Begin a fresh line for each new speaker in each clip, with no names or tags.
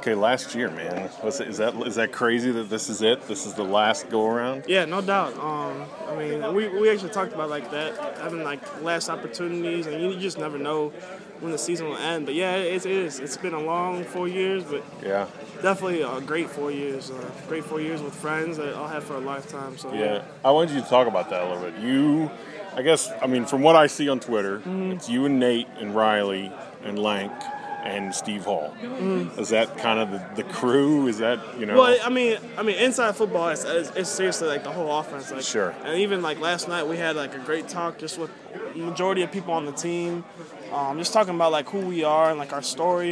Okay, last year, man. Is that crazy that this is it? This is the last go around?
Yeah, no doubt. I mean, we actually talked about like that, having like last opportunities, and you just never know when the season will end. But yeah, it is. It's been a long 4 years, but
Yeah.
definitely a great 4 years. Great 4 years with friends that I'll have for a lifetime. So
Yeah. I wanted you to talk about that a little bit. I guess, from what I see on Twitter, it's you and Nate and Riley and Lank and Steve Hall. Is that kind of the crew? Is that,
Well, I mean, inside football, it's seriously like the whole offense. Like,
Sure.
And even like last night, we had like a great talk just with the majority of people on the team, just talking about like who we are and like our story.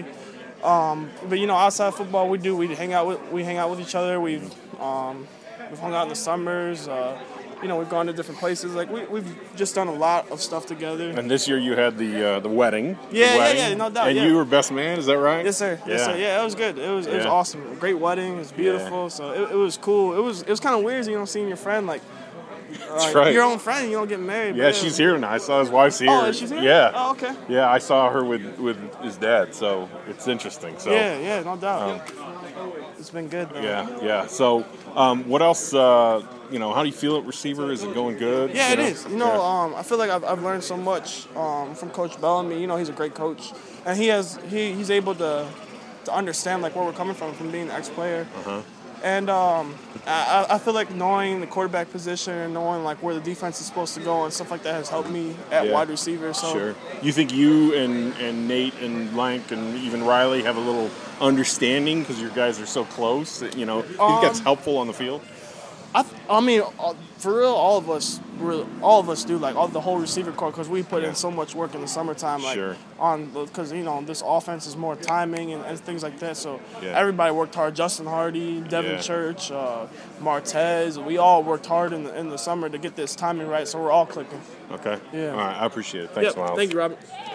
But outside football, we hang out with each other. We've hung out in the summers. We've gone to different places. Like we've just done a lot of stuff together.
And this year you had the wedding.
Yeah, no doubt.
And you were best man, is that right?
Yes, sir.
Yeah.
Yes, sir. Yeah, it was good. It was awesome. A great wedding. It was beautiful.
Yeah.
So it was cool. It was kind of weird, seeing your friend like.
That's right.
Your own friend, you don't get married.
Yeah, she's here tonight. I saw his wife's here.
Oh, she's here?
Yeah.
Oh, okay.
Yeah, I saw her with his dad, so it's interesting. So
Yeah, no doubt. It's been good, though.
Yeah. So, what else? How do you feel at receiver? Is it going good?
Yeah, it is. I feel like I've learned so much from Coach Bellamy. He's a great coach, and he's able to understand like where we're coming from being an ex-player. And I feel like knowing the quarterback position and knowing like where the defense is supposed to go and stuff like that has helped me at wide receiver. So
sure. You think you and Nate and Lank and even Riley have a little understanding because your guys are so close? That, you think that's helpful on the field?
I mean, for real, all of us do, like the whole receiver corps, because we put in so much work in the summertime, like
Sure.
because this offense is more timing and things like that. So
Yeah.
everybody worked hard. Justin Hardy, Devin Church, Martez, we all worked hard in the summer to get this timing right. So we're all clicking.
Okay.
Yeah.
All right. I appreciate it. Thanks, Miles.
Thank you, Robert.